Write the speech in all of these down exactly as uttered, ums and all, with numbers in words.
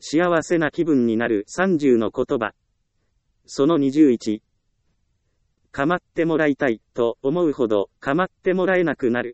幸せな気分になるさんじゅうの言葉。そのにじゅういち。構ってもらいたいと思うほど構ってもらえなくなる。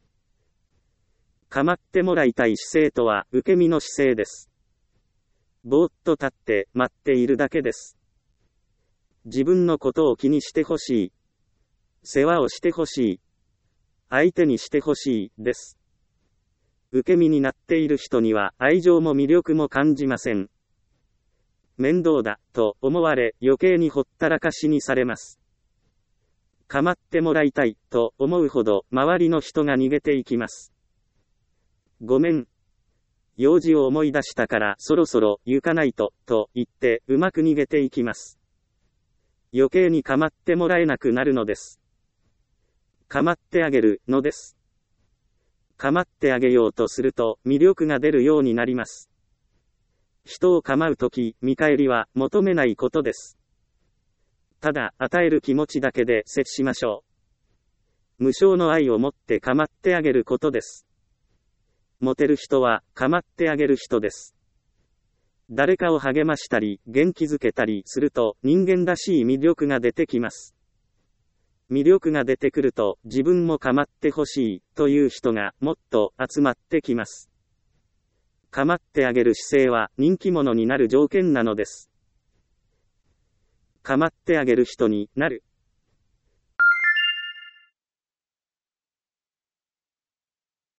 構ってもらいたい姿勢とは受け身の姿勢です。ぼーっと立って待っているだけです。自分のことを気にしてほしい。世話をしてほしい。相手にしてほしいです。受け身になっている人には愛情も魅力も感じません。面倒だと思われ余計にほったらかしにされます。構ってもらいたいと思うほど周りの人が逃げていきます。ごめん。用事を思い出したからそろそろ行かないとと言ってうまく逃げていきます。余計に構ってもらえなくなるのです。構ってあげるのです。構ってあげようとすると魅力が出るようになります。人を構うとき、見返りは求めないことです。ただ与える気持ちだけで接しましょう。無償の愛を持って構ってあげることです。モテる人は構ってあげる人です。誰かを励ましたり元気づけたりすると人間らしい魅力が出てきます。魅力が出てくると自分も構ってほしいという人がもっと集まってきます。構ってあげる姿勢は人気者になる条件なのです。構ってあげる人になる。